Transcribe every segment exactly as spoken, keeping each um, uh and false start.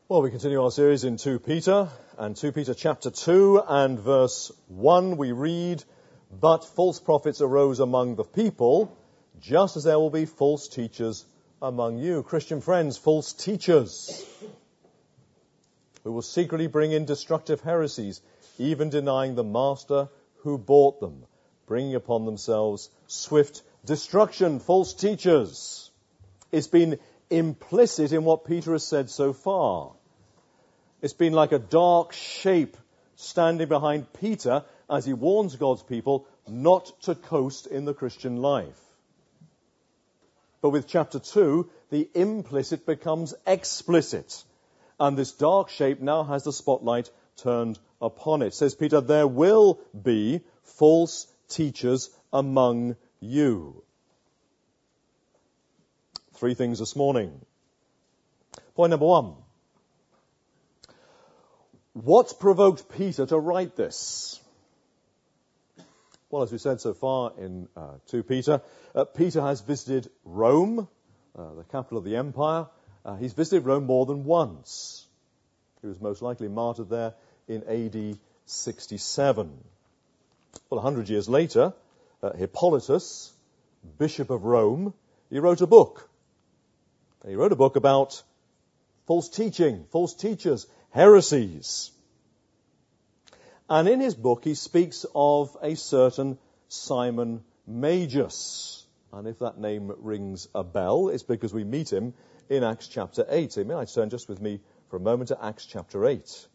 Well, we continue our series in Second Peter, and Second Peter chapter two and verse one we read, "But false prophets arose among the people, just as there will be false teachers among you." Christian friends, false teachers who will secretly bring in destructive heresies, even denying the master who bought them, bringing upon themselves swift destruction. False teachers. It's been implicit in what Peter has said so far. It's been like a dark shape standing behind Peter as he warns God's people not to coast in the Christian life. But with chapter two, the implicit becomes explicit, and this dark shape now has the spotlight turned upon it. Says Peter, there will be false teachers among you. Three things this morning. Point number one. What provoked Peter to write this? Well, as we said so far in uh, Second Peter, uh, Peter has visited Rome, uh, the capital of the empire. Uh, he's visited Rome more than once. He was most likely martyred there in A D sixty-seven. Well, a hundred years later, uh, Hippolytus, Bishop of Rome, he wrote a book. He wrote a book about false teaching, false teachers, heresies. And in his book he speaks of a certain Simon Magus. And if that name rings a bell, it's because we meet him in Acts chapter eight. So may I turn just with me for a moment to Acts chapter eight.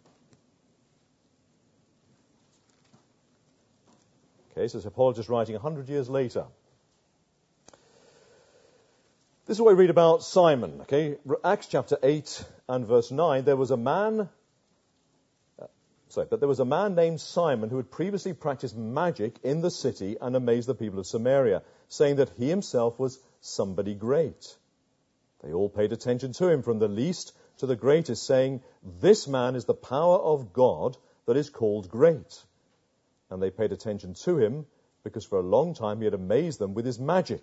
Okay, so it's Hippolytus writing a hundred years later. This is what we read about Simon, okay? Acts chapter eight and verse nine. There was a man, uh, sorry, but there was a man named Simon who had previously practiced magic in the city and amazed the people of Samaria, saying that he himself was somebody great. They all paid attention to him, from the least to the greatest, saying, "This man is the power of God that is called great." And they paid attention to him because for a long time he had amazed them with his magic.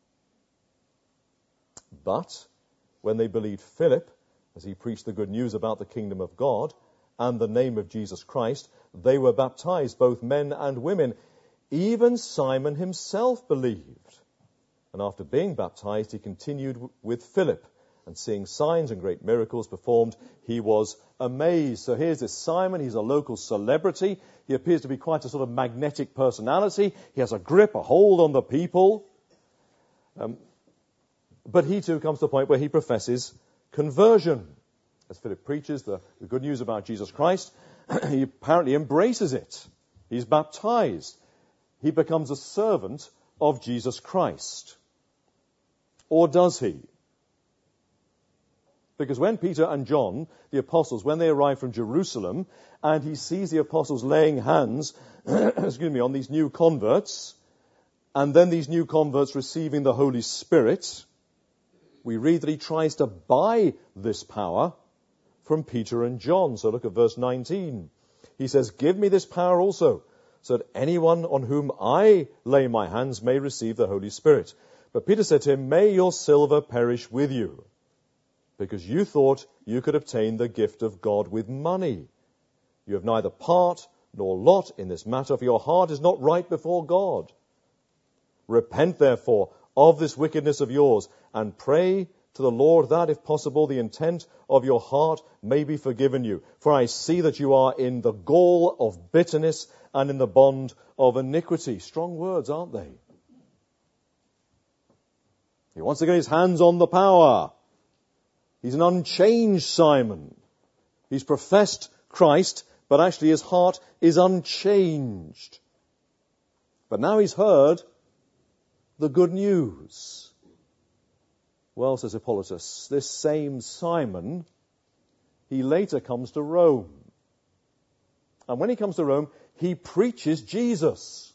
But when they believed Philip, as he preached the good news about the kingdom of God and the name of Jesus Christ, they were baptized, both men and women. Even Simon himself believed. And after being baptized, he continued with Philip, and seeing signs and great miracles performed, he was amazed. So here's this Simon. He's a local celebrity. He appears to be quite a sort of magnetic personality. He has a grip, a hold on the people. Um, But he too comes to the point where he professes conversion. As Philip preaches the, the good news about Jesus Christ, he apparently embraces it. He's baptized. He becomes a servant of Jesus Christ. Or does he? Because when Peter and John, the apostles, when they arrive from Jerusalem, and he sees the apostles laying hands excuse me, on these new converts, and then these new converts receiving the Holy Spirit, we read that he tries to buy this power from Peter and John. So look at verse nineteen. He says, "Give me this power also, so that anyone on whom I lay my hands may receive the Holy Spirit." But Peter said to him, "May your silver perish with you, because you thought you could obtain the gift of God with money. You have neither part nor lot in this matter, for your heart is not right before God. Repent, therefore, of this wickedness of yours, and pray to the Lord that, if possible, the intent of your heart may be forgiven you. For I see that you are in the gall of bitterness and in the bond of iniquity." Strong words, aren't they? He wants to get his hands on the power. He's an unchanged Simon. He's professed Christ, but actually his heart is unchanged. But now he's heard the good news. Well, says Hippolytus, this same Simon, he later comes to Rome. And when he comes to Rome, he preaches Jesus.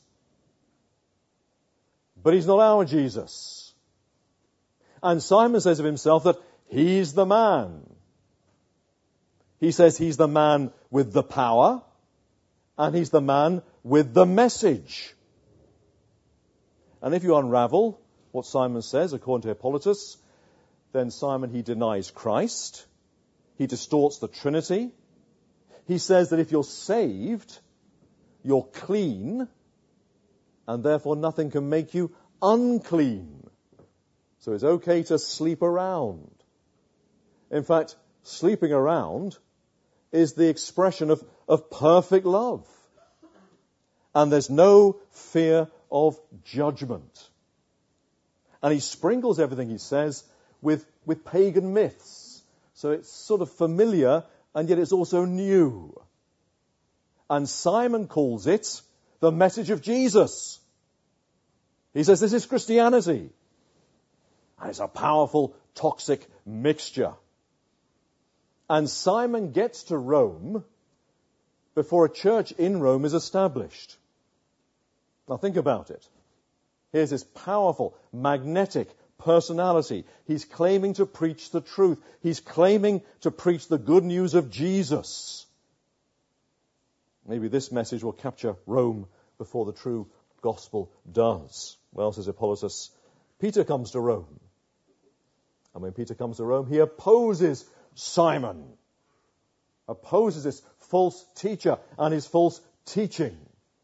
But he's not our Jesus. And Simon says of himself that he's the man. He says he's the man with the power, and he's the man with the message. And if you unravel what Simon says, according to Hippolytus, then Simon, he denies Christ. He distorts the Trinity. He says that if you're saved, you're clean, and therefore nothing can make you unclean. So it's okay to sleep around. In fact, sleeping around is the expression of, of perfect love. And there's no fear of judgment. And he sprinkles everything he says with, with pagan myths. So it's sort of familiar, and yet it's also new. And Simon calls it the message of Jesus. He says this is Christianity. And it's a powerful, toxic mixture. And Simon gets to Rome before a church in Rome is established. Now think about it. Here's this powerful, magnetic personality. He's claiming to preach the truth. He's claiming to preach the good news of Jesus. Maybe this message will capture Rome before the true gospel does. Well, says Apollos, Peter comes to Rome. And when Peter comes to Rome, he opposes Simon. Opposes this false teacher and his false teaching.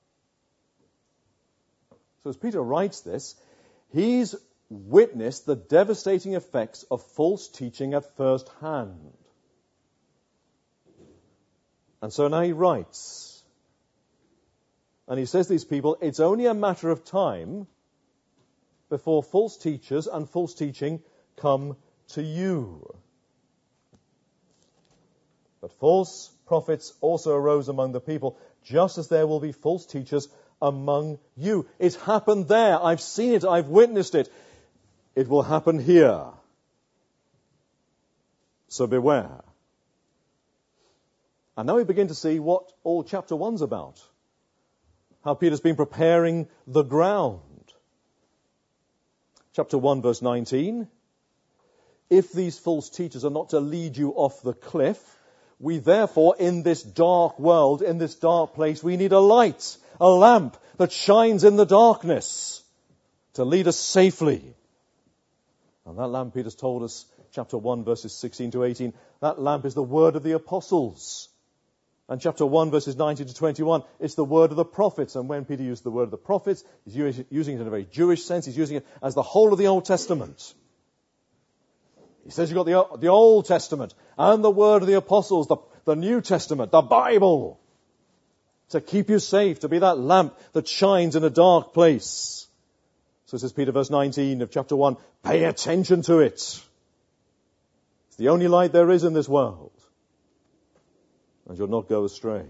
So as Peter writes this, he's witnessed the devastating effects of false teaching at first hand. And so now he writes, and he says to these people, it's only a matter of time before false teachers and false teaching come to you. But false prophets also arose among the people, just as there will be false teachers among you. It's happened there. I've seen it. I've witnessed it. It will happen here. So beware. And now we begin to see what all chapter one's about. How Peter's been preparing the ground. Chapter one, verse nineteen. If these false teachers are not to lead you off the cliff, we therefore, in this dark world, in this dark place, we need a light, a lamp that shines in the darkness to lead us safely. And that lamp, Peter's told us, chapter one, verses sixteen to eighteen, that lamp is the word of the apostles. And chapter one, verses nineteen to twenty-one, it's the word of the prophets. And when Peter used the word of the prophets, he's using it in a very Jewish sense. He's using it as the whole of the Old Testament. He says you've got the, the Old Testament and the word of the apostles, the, the New Testament, the Bible, to keep you safe, to be that lamp that shines in a dark place. So says Peter, verse nineteen of chapter one, pay attention to it. It's the only light there is in this world. And you'll not go astray.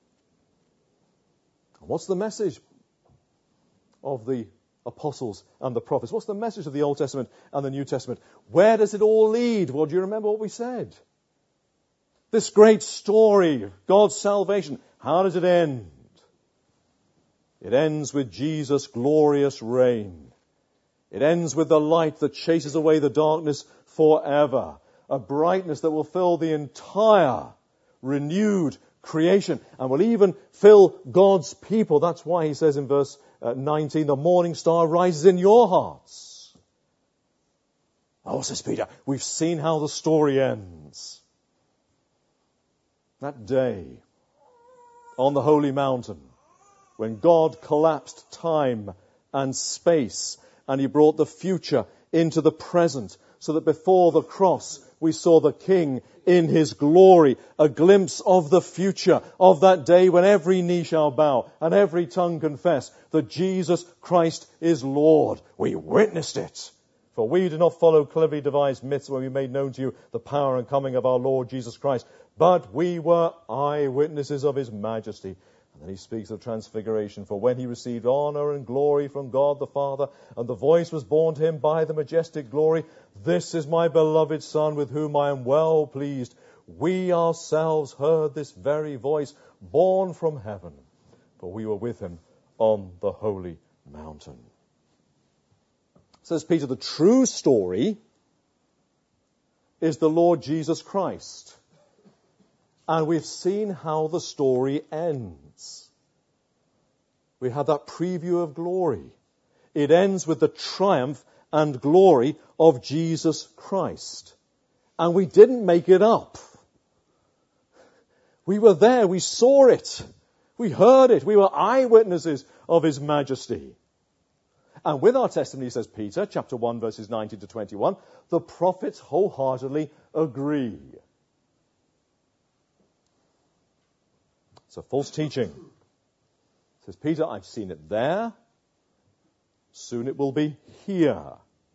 What's the message of the apostles and the prophets? What's the message of the Old Testament and the New Testament? Where does it all lead? Well, do you remember what we said? This great story, God's salvation, how does it end? It ends with Jesus' glorious reign. It ends with the light that chases away the darkness forever. A brightness that will fill the entire renewed creation and will even fill God's people. That's why he says in verse uh, nineteen, the morning star rises in your hearts. Oh, says Peter, we've seen how the story ends. That day on the holy mountain when God collapsed time and space and he brought the future into the present so that before the cross we saw the King in his glory, a glimpse of the future, of that day when every knee shall bow and every tongue confess that Jesus Christ is Lord. We witnessed it. For we did not follow cleverly devised myths when we made known to you the power and coming of our Lord Jesus Christ, but we were eyewitnesses of his majesty. And then he speaks of transfiguration. For when he received honor and glory from God the Father, and the voice was borne to him by the majestic glory, this is my beloved Son, with whom I am well pleased. We ourselves heard this very voice, borne from heaven, for we were with him on the holy mountain. Says Peter, the true story is the Lord Jesus Christ. And we've seen how the story ends. We had that preview of glory. It ends with the triumph and glory of Jesus Christ. And we didn't make it up. We were there. We saw it. We heard it. We were eyewitnesses of his majesty. And with our testimony, says Peter, chapter one, verses nineteen to twenty-one, the prophets wholeheartedly agree. So false teaching. Says Peter, I've seen it there. Soon it will be here.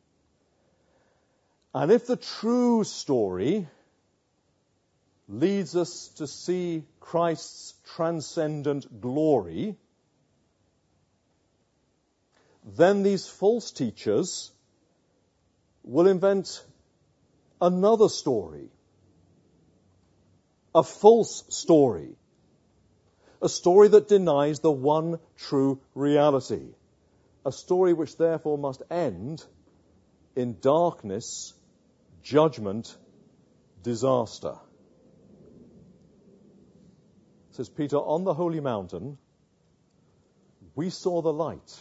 And if the true story leads us to see Christ's transcendent glory, then these false teachers will invent another story, a false story, a story that denies the one true reality, a story which therefore must end in darkness, judgment, disaster. Says Peter, on the holy mountain, we saw the light.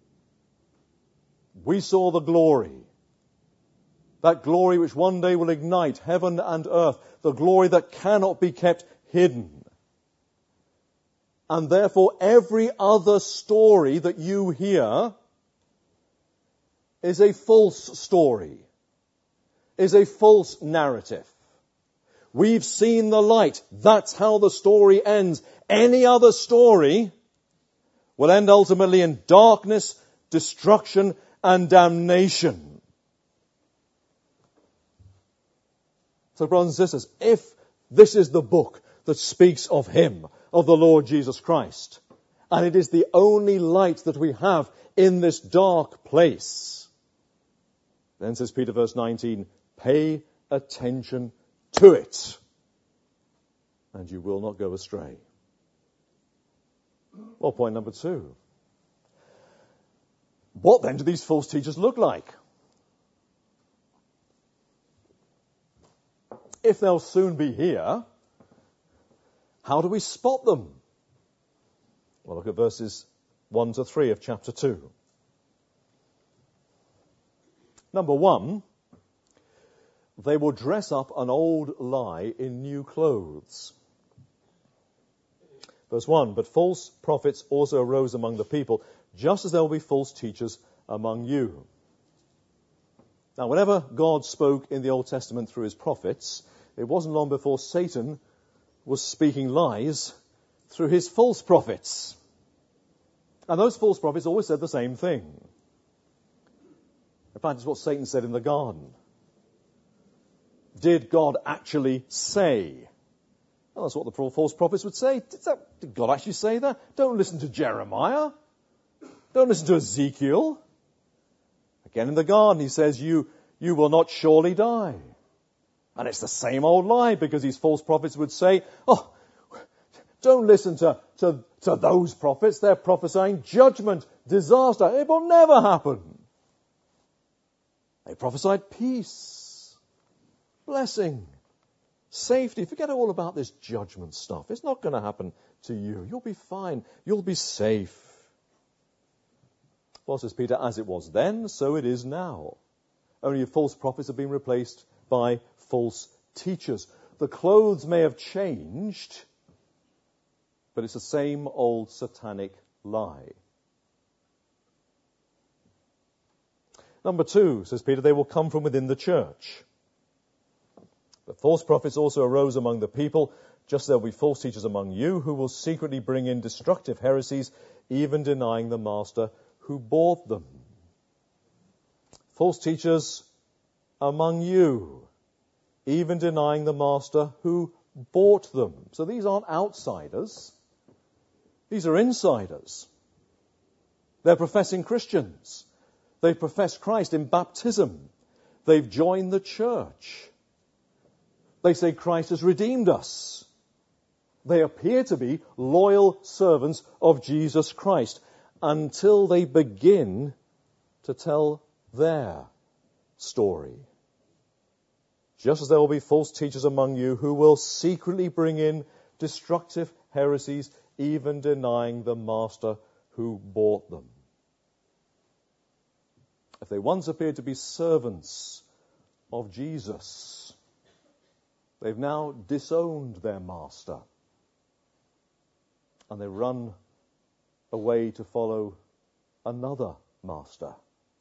We saw the glory. That glory which one day will ignite heaven and earth. The glory that cannot be kept hidden. And therefore every other story that you hear is a false story, is a false narrative. We've seen the light. That's how the story ends. Any other story will end ultimately in darkness, destruction, and damnation. So, brothers and sisters, if this is the book that speaks of him, of the Lord Jesus Christ, and it is the only light that we have in this dark place, then, says Peter, verse nineteen, pay attention to it, and you will not go astray. Well, point number two. What then do these false teachers look like? If they'll soon be here, how do we spot them? Well, look at verses one to three of chapter two. Number one, they will dress up an old lie in new clothes. Verse one, but false prophets also arose among the people, just as there will be false teachers among you. Now, whenever God spoke in the Old Testament through his prophets, it wasn't long before Satan was speaking lies through his false prophets. And those false prophets always said the same thing. In fact, it's what Satan said in the garden. Did God actually say? Well, that's what the false prophets would say. Did, that, did God actually say that? Don't listen to Jeremiah. Don't listen to Ezekiel. Again in the garden he says, you, you will not surely die. And it's the same old lie, because these false prophets would say, oh, don't listen to, to, to those prophets. They're prophesying judgment, disaster. It will never happen. They prophesied peace, blessing, safety. Forget all about this judgment stuff. It's not going to happen to you. You'll be fine. You'll be safe. Well, says Peter, as it was then, so it is now. Only false prophets have been replaced by false teachers. The clothes may have changed, but it's the same old satanic lie. Number two, says Peter, they will come from within the church. The false prophets also arose among the people, just as there will be false teachers among you who will secretly bring in destructive heresies, even denying the master who bought them. False teachers among you, even denying the master who bought them. So these aren't outsiders. These are insiders. They're professing Christians. They've professed Christ in baptism. They've joined the church. They say Christ has redeemed us. They appear to be loyal servants of Jesus Christ until they begin to tell their story. Just as there will be false teachers among you who will secretly bring in destructive heresies, even denying the master who bought them. If they once appeared to be servants of Jesus, they've now disowned their master. and they run away to follow another master.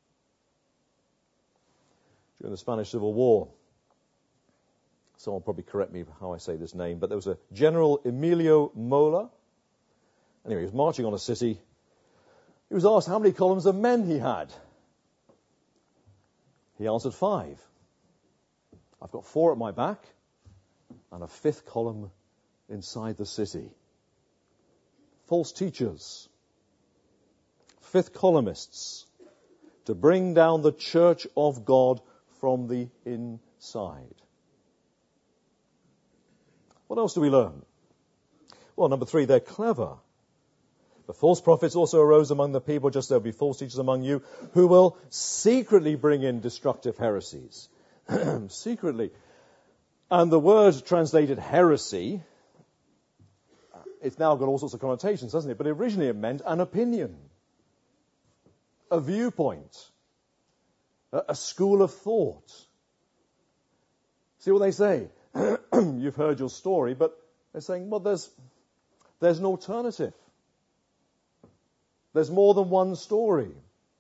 During the Spanish Civil War, someone will probably correct me for how I say this name, but there was a General Emilio Mola. Anyway, he was marching on a city. He was asked how many columns of men he had. He answered five. I've got four at my back and a fifth column inside the city. False teachers, fifth columnists, to bring down the church of God from the inside. What else do we learn? Well, number three, they're clever. The false prophets also arose among the people, just as there will be false teachers among you, who will secretly bring in destructive heresies. Secretly. And the word translated heresy, it's now got all sorts of connotations, hasn't it? But originally it meant an opinion, a viewpoint, a, a school of thought. See what they say? You've heard your story, but they're saying, well, there's, there's an alternative. There's more than one story.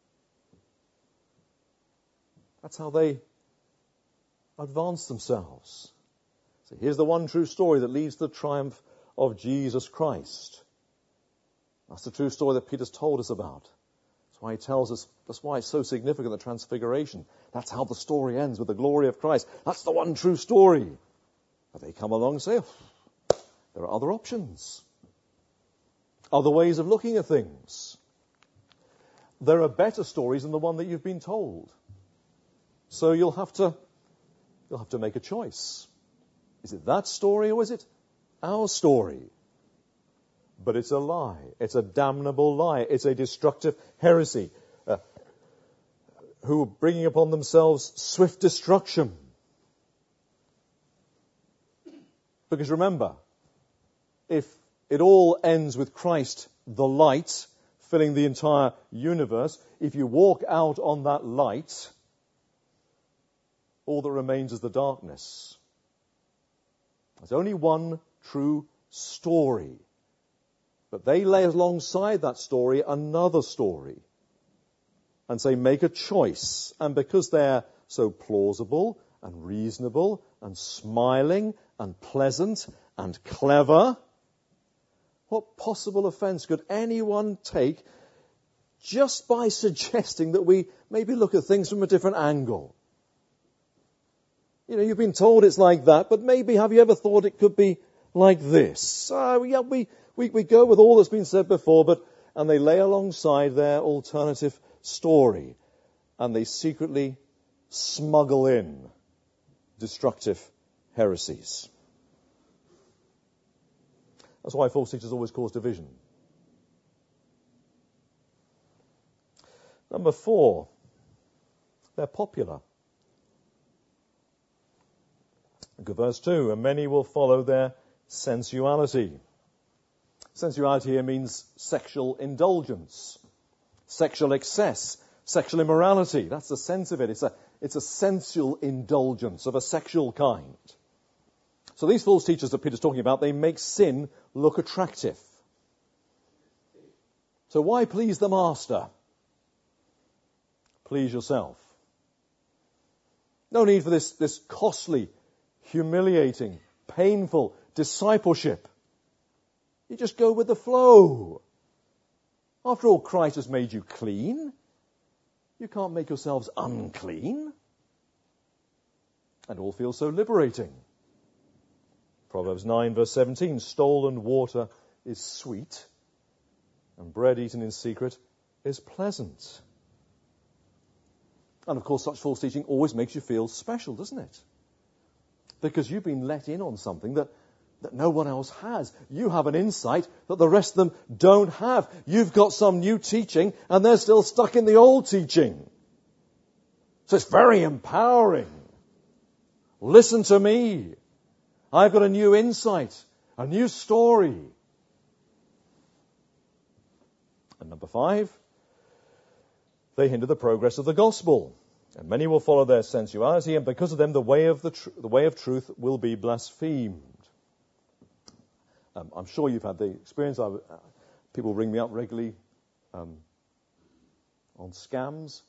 That's how they advance themselves. So here's the one true story that leads to the triumph of Jesus Christ. That's the true story that Peter's told us about. That's why he tells us, that's why it's so significant, the transfiguration. That's how the story ends, with the glory of Christ. That's the one true story. But they come along and say, oh, there are other options. Other ways of looking at things. There are better stories than the one that you've been told. So you'll have to, you'll have to make a choice. Is it that story or is it our story? But it's a lie. It's a damnable lie. It's a destructive heresy. Uh, who are bringing upon themselves swift destruction. Because remember, if it all ends with Christ, the light, filling the entire universe, if you walk out on that light, all that remains is the darkness. There's only one true story. But they lay alongside that story another story and say, make a choice. And because they're so plausible and reasonable and smiling and pleasant and clever, what possible offense could anyone take just by suggesting that we maybe look at things from a different angle? You know, you've been told it's like that, but maybe have you ever thought it could be like this? Uh, yeah, we, we, we go with all that's been said before, but and they lay alongside their alternative story, and they secretly smuggle in destructive heresies. That's why false teachers always cause division. Number four, they're popular. Look at verse two. And many will follow their sensuality. Sensuality here means sexual indulgence, sexual excess, sexual immorality. That's the sense of it. It's a, it's a sensual indulgence of a sexual kind. So these false teachers that Peter's talking about, they make sin look attractive. So why please the master? Please yourself. No need for this, this costly, humiliating, painful discipleship. You just go with the flow. After all, Christ has made you clean. You can't make yourselves unclean. And all feels so liberating. Proverbs nine verse seventeen, stolen water is sweet, and bread eaten in secret is pleasant. And of course, such false teaching always makes you feel special, doesn't it? Because you've been let in on something that, that no one else has. You have an insight that the rest of them don't have. You've got some new teaching, and they're still stuck in the old teaching. So it's very empowering. Listen to me. I've got a new insight, a new story. And number five, they hinder the progress of the gospel. And many will follow their sensuality, and because of them the way of the, tr- the way of truth will be blasphemed. Um, I'm sure you've had the experience. I, uh, people ring me up regularly um, on scams.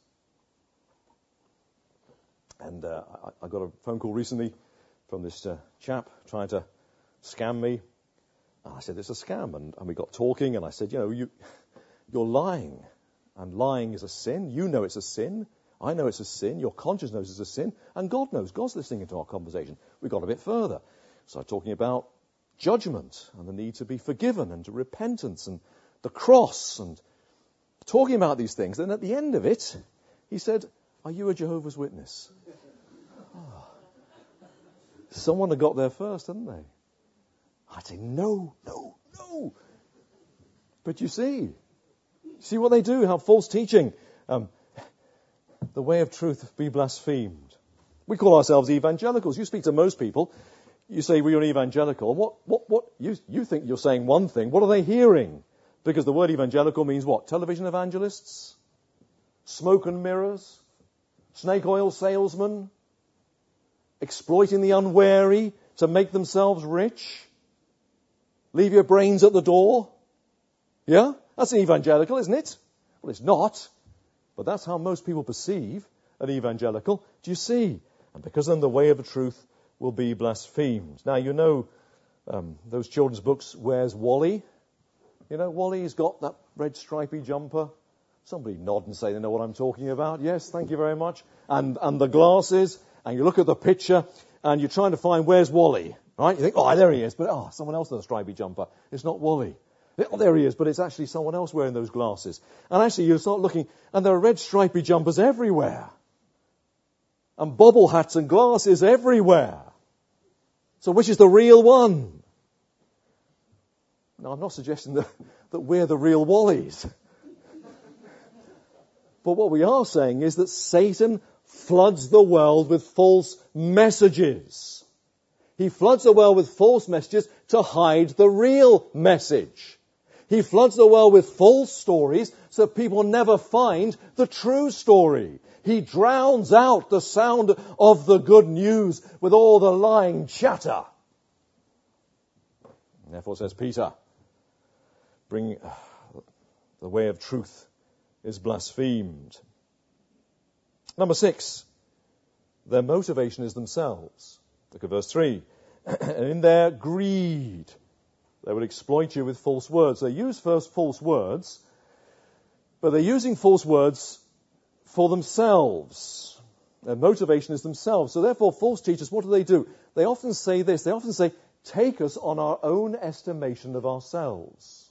And uh, I, I got a phone call recently from this uh, chap trying to scam me. And I said, it's a scam. And, and we got talking, and I said, you know, you, you're lying. And lying is a sin. You know it's a sin. I know it's a sin. Your conscience knows it's a sin. And God knows. God's listening into our conversation. We got a bit further. Started talking about judgment and the need to be forgiven and to repentance and the cross and talking about these things. Then at the end of it, he said, are you a Jehovah's Witness? Oh. Someone had got there first, hadn't they? I'd say, no, no, no. But you see, see what they do, how false teaching, um, the way of truth be blasphemed. We call ourselves evangelicals. You speak to most people, you say, well, you're an evangelical. What, what, what, you, you think you're saying one thing. What are they hearing? Because the word evangelical means what? Television evangelists? Smoke and mirrors? Snake oil salesmen? Exploiting the unwary to make themselves rich? Leave your brains at the door? Yeah? That's an evangelical, isn't it? Well, it's not. But that's how most people perceive an evangelical. Do you see? And because then the way of the truth will be blasphemed. Now, you know um, those children's books, Where's Wally? You know, Wally's got that red stripy jumper. Somebody nod and say they know what I'm talking about. Yes, thank you very much. And and the glasses, and you look at the picture, and you're trying to find where's Wally, right? You think, oh, there he is, but oh, someone else in a stripy jumper. It's not Wally. Oh, there he is, but it's actually someone else wearing those glasses. And actually, you start looking, and there are red stripy jumpers everywhere. And bobble hats and glasses everywhere. So which is the real one? Now, I'm not suggesting that, that we're the real Wallies. But what we are saying is that Satan floods the world with false messages. He floods the world with false messages to hide the real message. He floods the world with false stories so people never find the true story. He drowns out the sound of the good news with all the lying chatter. And therefore, says Peter, bring uh, the way of truth is blasphemed. Number six, their motivation is themselves. Look at verse three. And in their greed, they will exploit you with false words. They use first false words, but they're using false words for themselves. Their motivation is themselves. So therefore, false teachers, what do they do? They often say this. They often say, take us on our own estimation of ourselves.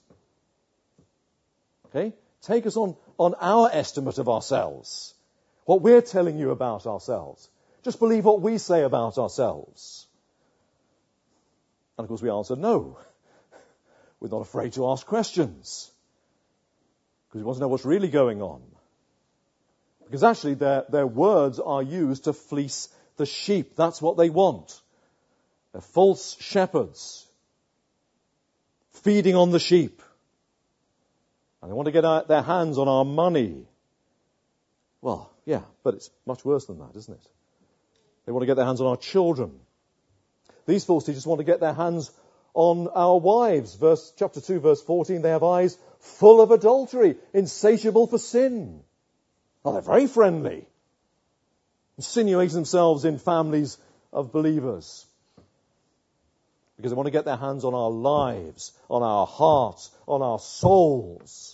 Okay? Take us on, on our estimate of ourselves. What we're telling you about ourselves. Just believe what we say about ourselves. And of course we answer no. We're not afraid to ask questions. Because we want to know what's really going on. Because actually their, their words are used to fleece the sheep. That's what they want. They're false shepherds. Feeding on the sheep. And they want to get our, their hands on our money. Well, yeah, but it's much worse than that, isn't it? They want to get their hands on our children. These false teachers want to get their hands on our wives. Verse, chapter two, verse fourteen, they have eyes full of adultery, insatiable for sin. Well, they're very friendly. Insinuating themselves in families of believers. Because they want to get their hands on our lives, on our hearts, on our souls.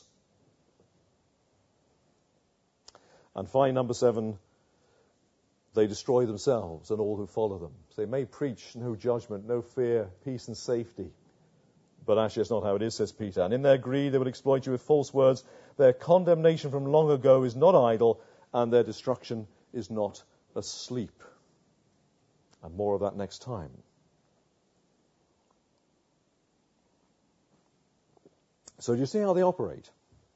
And finally, number seven, they destroy themselves and all who follow them. So they may preach no judgment, no fear, peace and safety. But actually that's not how it is, says Peter. And in their greed they will exploit you with false words. Their condemnation from long ago is not idle, and their destruction is not asleep. And more of that next time. So do you see how they operate?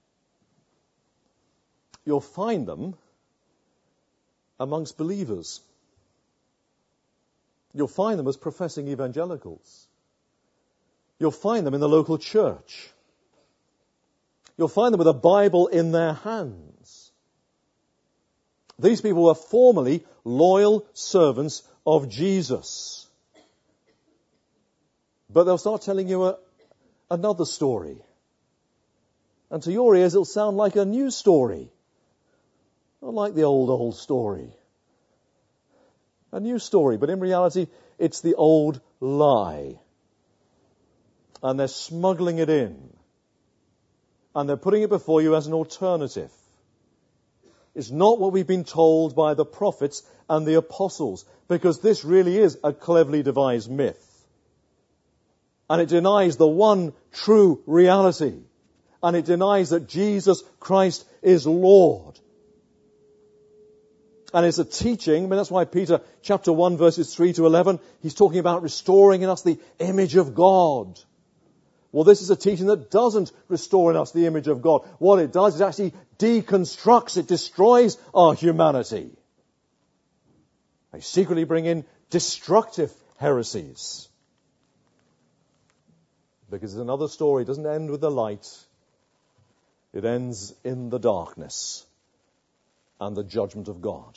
You'll find them amongst believers. You'll find them as professing evangelicals. You'll find them in the local church. You'll find them with a Bible in their hands. These people were formerly loyal servants of Jesus. But they'll start telling you a, another story. And to your ears, it'll sound like a new story. Not like the old, old story. A new story, but in reality, it's the old lie. And they're smuggling it in. And they're putting it before you as an alternative. It's not what we've been told by the prophets and the apostles, because this really is a cleverly devised myth. And it denies the one true reality. And it denies that Jesus Christ is Lord. And it's a teaching, I mean, that's why Peter, chapter one, verses three to eleven, he's talking about restoring in us the image of God. Well, this is a teaching that doesn't restore in us the image of God. What it does is actually deconstructs, it destroys our humanity. They secretly bring in destructive heresies. Because it's another story. It doesn't end with the light. It ends in the darkness and the judgment of God.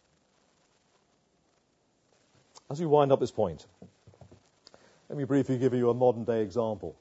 As we wind up this point, let me briefly give you a modern day example.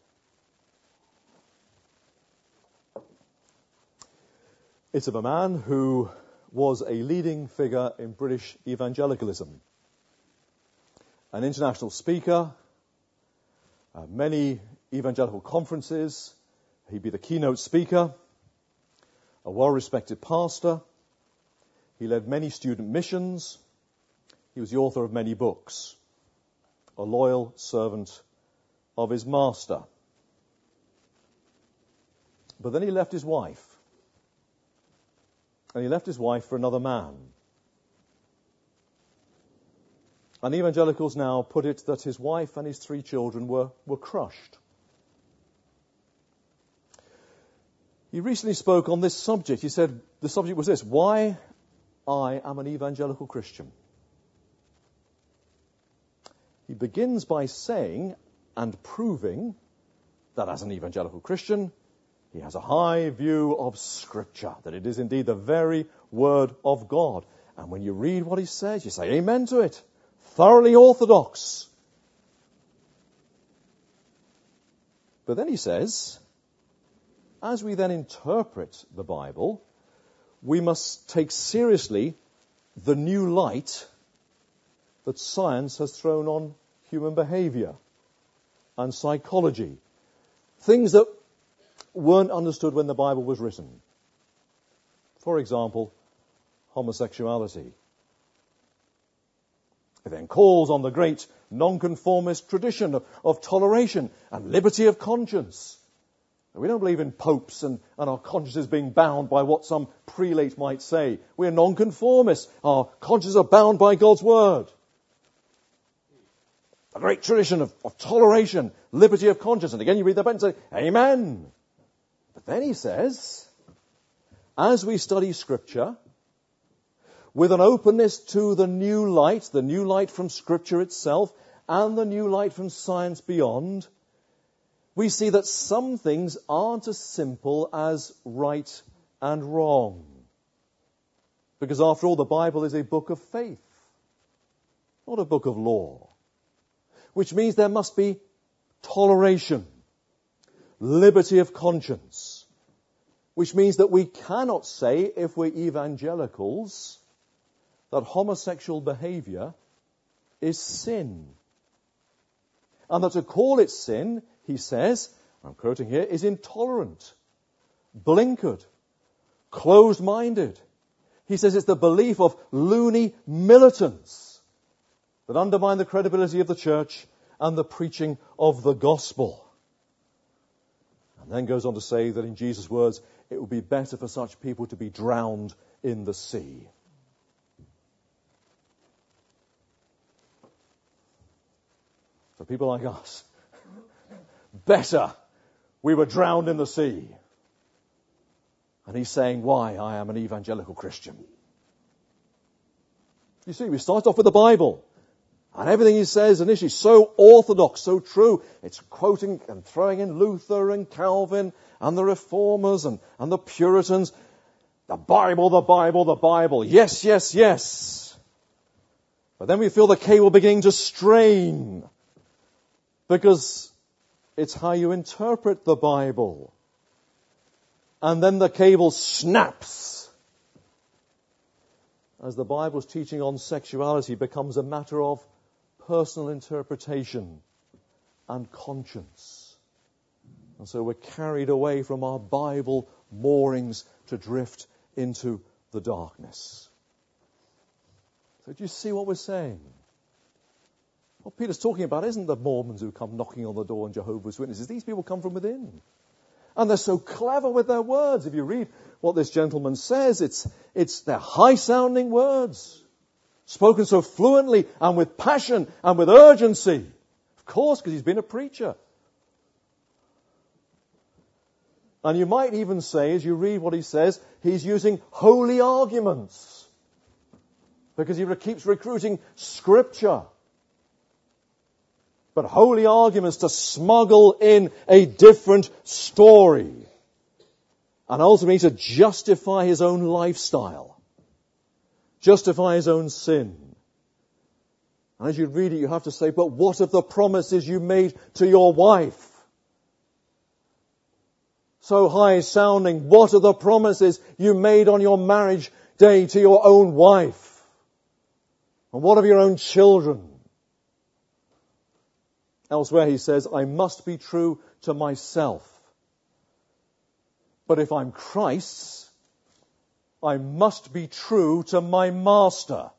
It's of a man who was a leading figure in British evangelicalism. An international speaker, uh, many evangelical conferences. He'd be the keynote speaker, a well-respected pastor. He led many student missions. He was the author of many books, a loyal servant of his master. But then he left his wife. And he left his wife for another man. And evangelicals now put it that his wife and his three children were, were crushed. He recently spoke on this subject. He said, the subject was this: why I am an evangelical Christian. He begins by saying and proving that as an evangelical Christian, he has a high view of Scripture, that it is indeed the very Word of God. And when you read what he says, you say amen to it. Thoroughly orthodox. But then he says, as we then interpret the Bible, we must take seriously the new light that science has thrown on human behavior and psychology. Things that weren't understood when the Bible was written. For example, homosexuality. It then calls on the great nonconformist tradition of, of toleration and liberty of conscience. We don't believe in popes and, and our consciences being bound by what some prelate might say. We're nonconformists. Our consciences are bound by God's word. A great tradition of, of toleration, liberty of conscience. And again, you read that and say, amen. But then he says, as we study Scripture, with an openness to the new light, the new light from Scripture itself, and the new light from science beyond, we see that some things aren't as simple as right and wrong. Because after all, the Bible is a book of faith, not a book of law. Which means there must be toleration, liberty of conscience. Which means that we cannot say, if we're evangelicals, that homosexual behavior is sin. And that to call it sin, he says, I'm quoting here, is intolerant, blinkered, closed-minded. He says it's the belief of loony militants that undermine the credibility of the church and the preaching of the gospel. And then goes on to say that in Jesus' words, it would be better for such people to be drowned in the sea. For people like us, better we were drowned in the sea. And he's saying why I am an evangelical Christian. You see, we start off with the Bible. And everything he says initially is so orthodox, so true. It's quoting and throwing in Luther and Calvin and the Reformers and, and the Puritans. The Bible, the Bible, the Bible. Yes, yes, yes. But then we feel the cable beginning to strain. Because It's how you interpret the Bible. And then the cable snaps as the Bible's teaching on sexuality becomes a matter of personal interpretation and conscience. And so we're carried away from our Bible moorings to drift into the darkness. So do you see what we're saying? What Peter's talking about isn't the Mormons who come knocking on the door and Jehovah's Witnesses. These people come from within. And they're so clever with their words. If you read what this gentleman says, it's, it's they're high-sounding words, spoken so fluently and with passion and with urgency. Of course, because he's been a preacher. And you might even say, as you read what he says, he's using holy arguments. Because he keeps recruiting Scripture. But holy arguments to smuggle in a different story. And ultimately to justify his own lifestyle. Justify his own sin. And as you read it, you have to say, but what of the promises you made to your wife? So high-sounding, what are the promises you made on your marriage day to your own wife? And what of your own children? Elsewhere he says, I must be true to myself. But if I'm Christ's, I must be true to my master.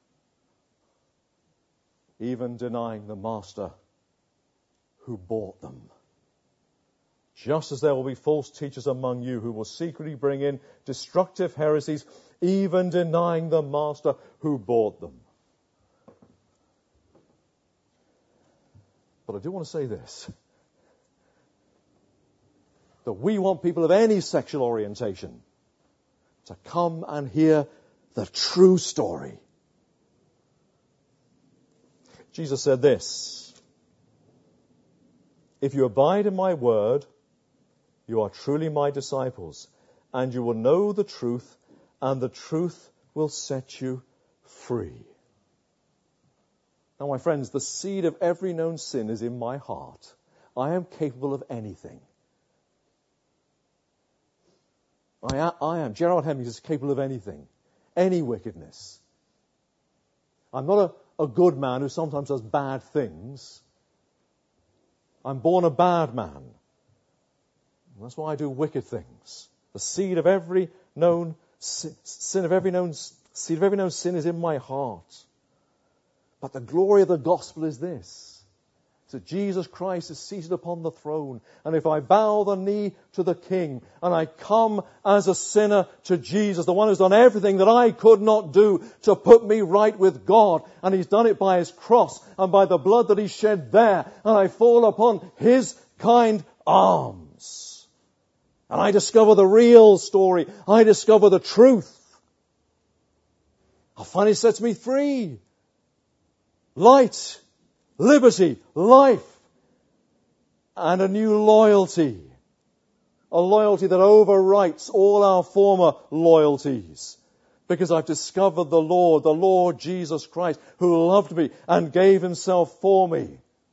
Even denying the master who bought them. Just as there will be false teachers among you who will secretly bring in destructive heresies, even denying the master who bought them. But I do want to say this, that we want people of any sexual orientation to come and hear the true story. Jesus said this, if you abide in my word, you are truly my disciples, and you will know the truth, and the truth will set you free. Now, my friends, the seed of every known sin is in my heart. I am capable of anything. I am, I am. Gerard Hemmings is capable of anything. Any wickedness. I'm not a, a good man who sometimes does bad things. I'm born a bad man. And that's why I do wicked things. The seed of every known sin, sin of every known seed of every known sin is in my heart. But the glory of the gospel is this, that Jesus Christ is seated upon the throne. And if I bow the knee to the King, and I come as a sinner to Jesus, the one who's done everything that I could not do to put me right with God, and he's done it by his cross and by the blood that he shed there, and I fall upon his kind arms, and I discover the real story, I discover the truth, I find it sets me free. Light, liberty, life, and a new loyalty. A loyalty that overwrites all our former loyalties. Because I've discovered the Lord, the Lord Jesus Christ, who loved me and gave himself for me.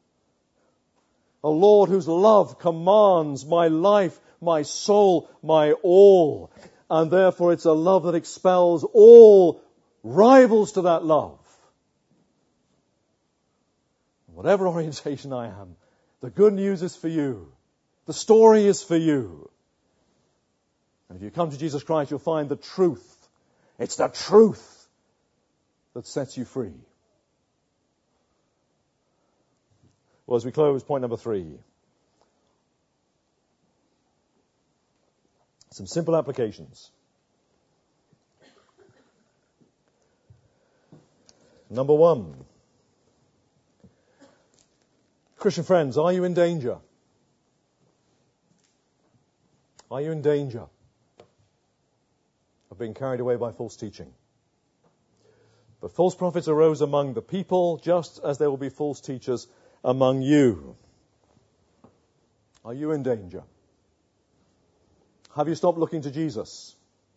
A Lord whose love commands my life, my soul, my all. And therefore it's a love that expels all rivals to that love. Whatever orientation I am, the good news is for you. The story is for you. And if you come to Jesus Christ, you'll find the truth. It's the truth that sets you free. Well, as we close, point number three. Some simple applications. Number one. Christian friends, are you in danger? Are you in danger of being carried away by false teaching? But false prophets arose among the people, just as there will be false teachers among you. Are you in danger? Have you stopped looking to Jesus?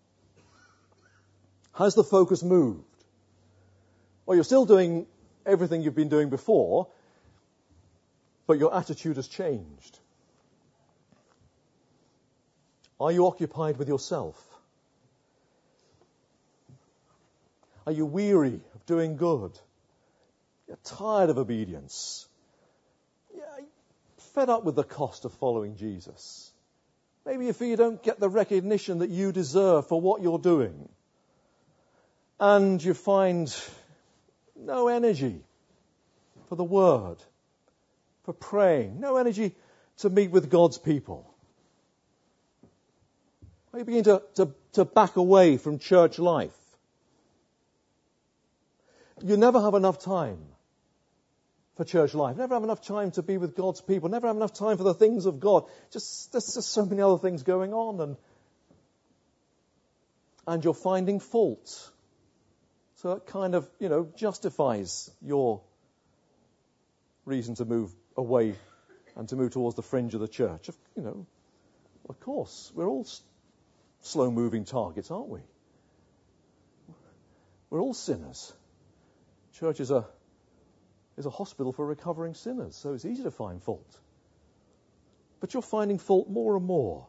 Has the focus moved? Well, you're still doing everything you've been doing before, but your attitude has changed? Are you occupied with yourself? Are you weary of doing good? You're tired of obedience? You're fed up with the cost of following Jesus? Maybe you feel you don't get the recognition that you deserve for what you're doing. And you find no energy for the Word, for praying, no energy to meet with God's people. Or you begin to, to, to back away from church life. You never have enough time for church life. Never have enough time to be with God's people. Never have enough time for the things of God. Just there's just so many other things going on, and and you're finding fault. So it kind of, you know, justifies your reason to move away and to move towards the fringe of the church. You know, of course, we're all s- slow-moving targets, aren't we? We're all sinners. Church is a is a hospital for recovering sinners, so it's easy to find fault. But you're finding fault more and more.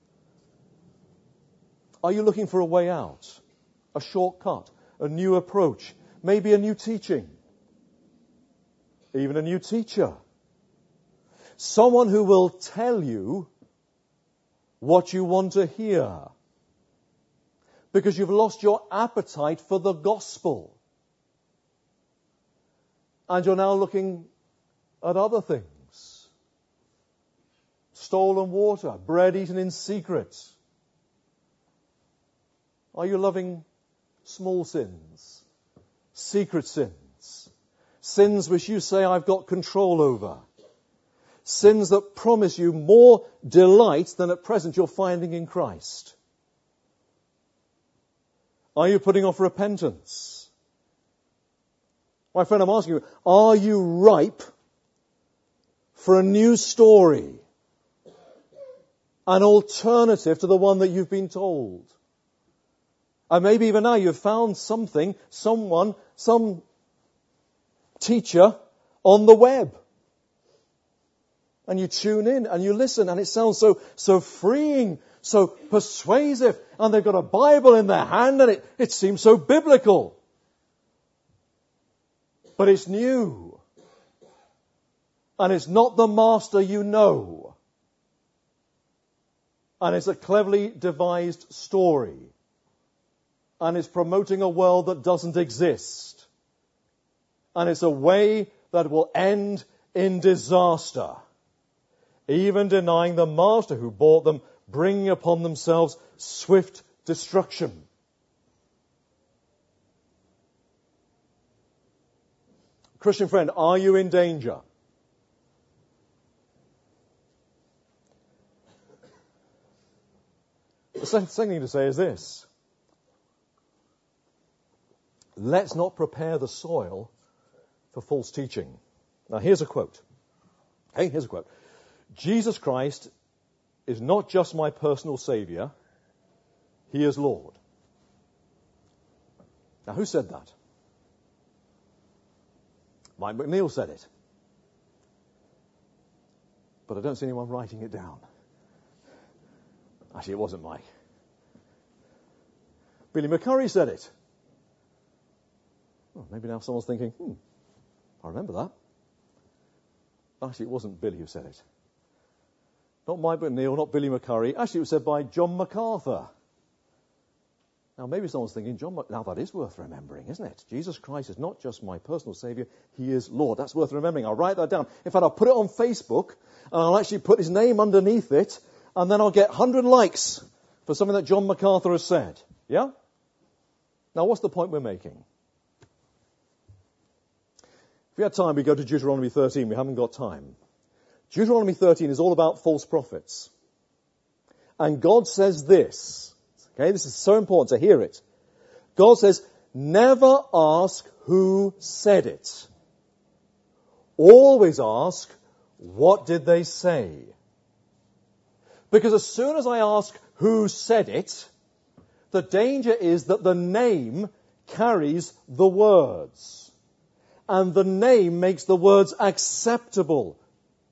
Are you looking for a way out? A shortcut? A new approach? Maybe a new teaching? Even a new teacher? Someone who will tell you what you want to hear. Because you've lost your appetite for the gospel. And you're now looking at other things. Stolen water, bread eaten in secret. Are you loving small sins, secret sins, sins which you say I've got control over, sins that promise you more delight than at present you're finding in Christ? Are you putting off repentance? My friend, I'm asking you, are you ripe for a new story? An alternative to the one that you've been told? And maybe even now you've found something, someone, some teacher on the web. And you tune in and you listen, and it sounds so, so freeing, so persuasive. And they've got a Bible in their hand, and it, it seems so biblical. But it's new. And it's not the master you know. And it's a cleverly devised story. And it's promoting a world that doesn't exist. And it's a way that will end in disaster. Even denying the master who bought them, bringing upon themselves swift destruction. Christian friend, are you in danger? The second thing to say is this. Let's not prepare the soil for false teaching. Now here's a quote. Hey, here's a quote. Jesus Christ is not just my personal Saviour, He is Lord. Now who said that? Mike McNeil said it. But I don't see anyone writing it down. Actually, it wasn't Mike. Billy McCurry said it. Well, maybe now someone's thinking, hmm, I remember that. Actually, it wasn't Billy who said it. Not Mike McNeil, not Billy McCurry. Actually, it was said by John MacArthur. Now, maybe someone's thinking, John, now that is worth remembering, isn't it? Jesus Christ is not just my personal Saviour, He is Lord. That's worth remembering. I'll write that down. In fact, I'll put it on Facebook, and I'll actually put His name underneath it, and then I'll get one hundred likes for something that John MacArthur has said. Yeah? Now, what's the point we're making? If we had time, we go to Deuteronomy thirteen. We haven't got time. Deuteronomy thirteen is all about false prophets. And God says this. Okay, this is so important to hear it. God says, never ask who said it. Always ask, what did they say? Because as soon as I ask who said it, the danger is that the name carries the words. And the name makes the words acceptable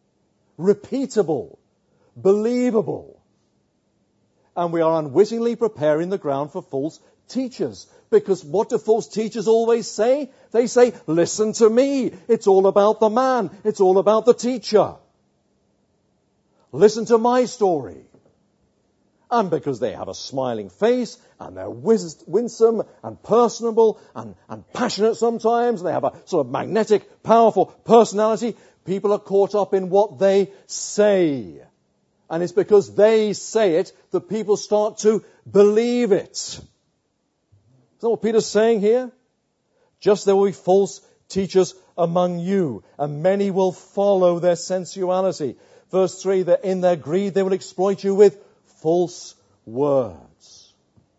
repeatable, believable. And we are unwittingly preparing the ground for false teachers. Because what do false teachers always say? They say, listen to me. It's all about the man. It's all about the teacher. Listen to my story. And because they have a smiling face, and they're wis- winsome and personable and, and passionate sometimes, and they have a sort of magnetic, powerful personality, people are caught up in what they say. And it's because they say it that people start to believe it. Is that what Peter's saying here? Just there will be false teachers among you, and many will follow their sensuality. Verse three, that in their greed they will exploit you with false words.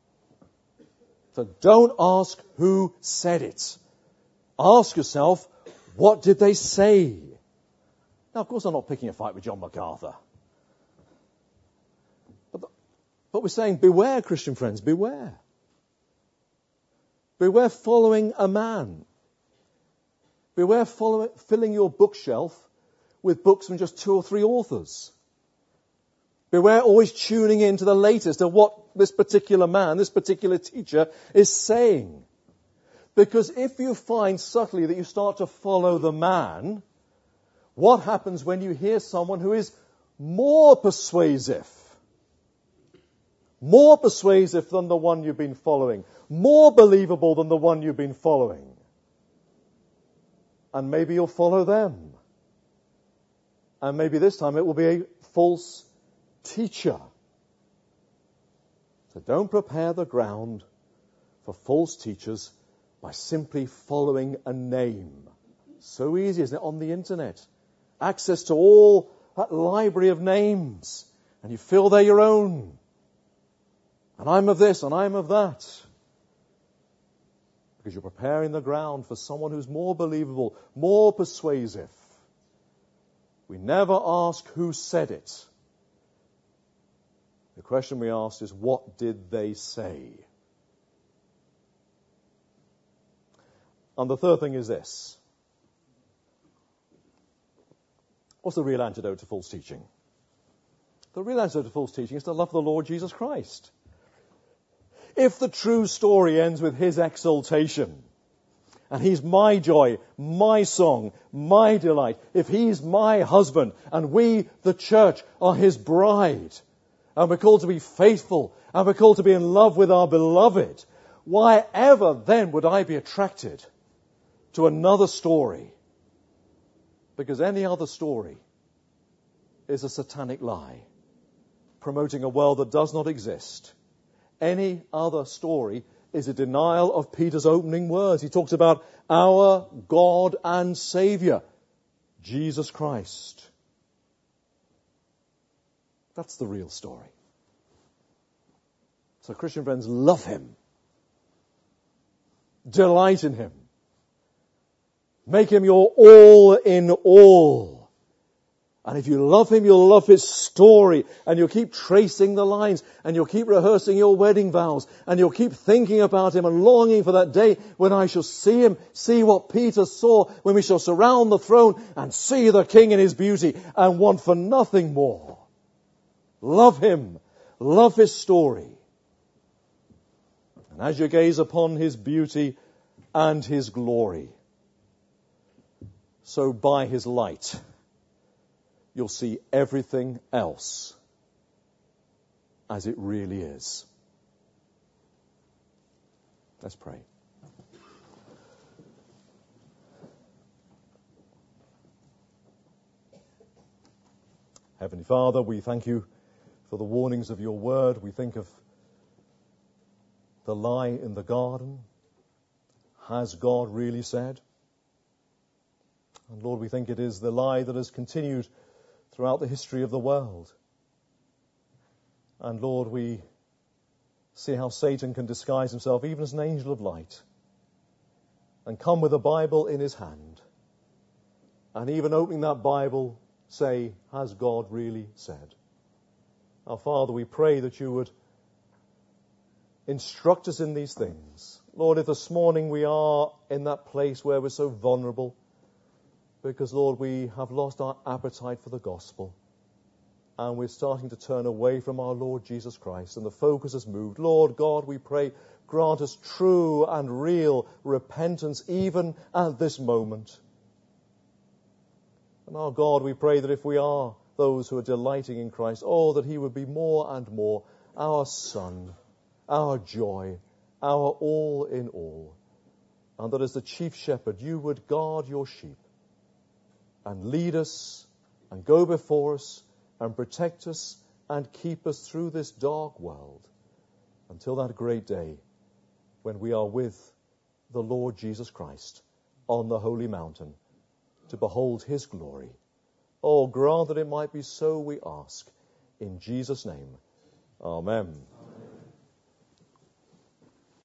So don't ask who said it. Ask yourself, what did they say? Now, of course, I'm not picking a fight with John MacArthur. But, but we're saying, beware, Christian friends, beware. Beware following a man. Beware following, filling your bookshelf with books from just two or three authors. Beware always tuning in to the latest of what this particular man, this particular teacher is saying. Because if you find subtly that you start to follow the man, what happens when you hear someone who is more persuasive? More persuasive than the one you've been following. More believable than the one you've been following. And maybe you'll follow them. And maybe this time it will be a false teacher. So don't prepare the ground for false teachers by simply following a name. So easy, isn't it, on the internet? Access to all that library of names. And you feel they're your own. And I'm of this and I'm of that. Because you're preparing the ground for someone who's more believable, more persuasive. We never ask who said it. The question we ask is, what did they say? And the third thing is this. What's the real antidote to false teaching? The real antidote to false teaching is to love the Lord Jesus Christ. If the true story ends with his exaltation, and he's my joy, my song, my delight, if he's my husband, and we, the church, are his bride, and we're called to be faithful, and we're called to be in love with our beloved, why ever then would I be attracted to another story? Because any other story is a satanic lie, promoting a world that does not exist. Any other story is a denial of Peter's opening words. He talks about our God and Savior, Jesus Christ. That's the real story. So Christian friends, love him. Delight in him. Make him your all in all. And if you love him, you'll love his story. And you'll keep tracing the lines. And you'll keep rehearsing your wedding vows. And you'll keep thinking about him and longing for that day when I shall see him. See what Peter saw when we shall surround the throne and see the King in his beauty and want for nothing more. Love him. Love his story. And as you gaze upon his beauty and his glory, so by his light, you'll see everything else as it really is. Let's pray. Heavenly Father, we thank you for the warnings of your word. We think of the lie in the garden. Has God really said? And Lord, we think it is the lie that has continued throughout the history of the world. And Lord, we see how Satan can disguise himself even as an angel of light and come with a Bible in his hand and even opening that Bible say, has God really said? Our Father, we pray that you would instruct us in these things. Lord, if this morning we are in that place where we're so vulnerable because, Lord, we have lost our appetite for the gospel. And we're starting to turn away from our Lord Jesus Christ, and the focus has moved. Lord God, we pray, grant us true and real repentance even at this moment. And our God, we pray that if we are those who are delighting in Christ, oh, that he would be more and more our Son, our joy, our all in all. And that as the chief shepherd, you would guard your sheep and lead us and go before us and protect us and keep us through this dark world until that great day when we are with the Lord Jesus Christ on the holy mountain to behold his glory. Oh, grant that it might be so, we ask. In Jesus' name, amen.